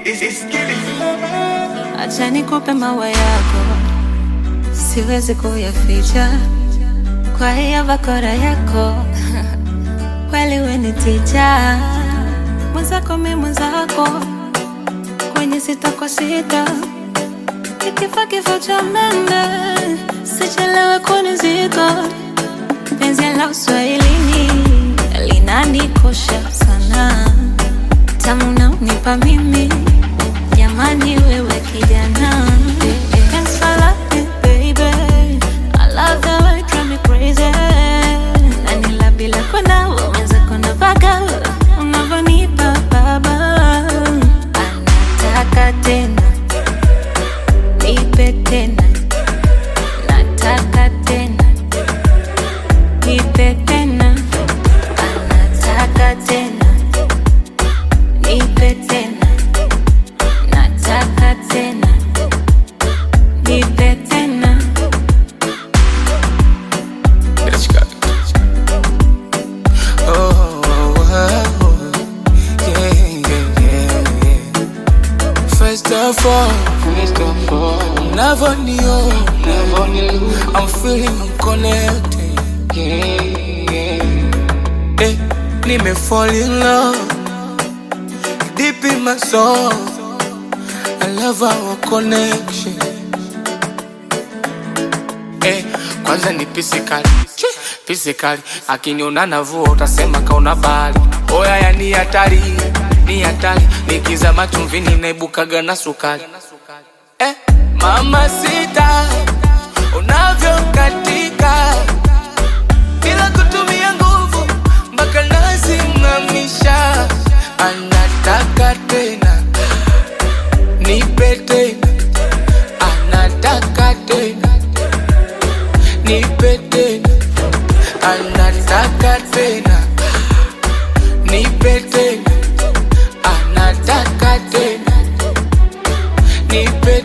Acha nikupe maua yako, siwezi kuyaficha kwa hiyo bakora yako. Kweli we ni ticha, mwenzako mi mwenzako, kwenye sita kwa sita, ikifa kifo cha mende, sichelewe kunizika. Penzi la uswahilini linanikosha sana, tamu na unipa mimi, jamani wewe kijana. Thanks for loving baby, I love the way you drive me crazy. Na nila bila kwenda waweza kuna vaga, unavyonipa baba. Anataka tena, nipe tena. Nataka tena, nipe tena. Anataka tena, nipe tena. Nataka tena, nipe tena. First of all, never knew, I'm feeling I'm connected. Hey, me fall in love deep in my soul. I love our connection. Hey, kwanza ni physically, akiniona navua utasema kaona bali. Oya ya ni hatari, nikizama chumvini naibukaga na sukari. Mama sita, unavyokatika bila kutumia nguvu, mpaka nasimamisha. Anataka tena, nipe tena. Anataka tena, nipe tena. Anataka tena, nipe tena. Anataka tena, nipe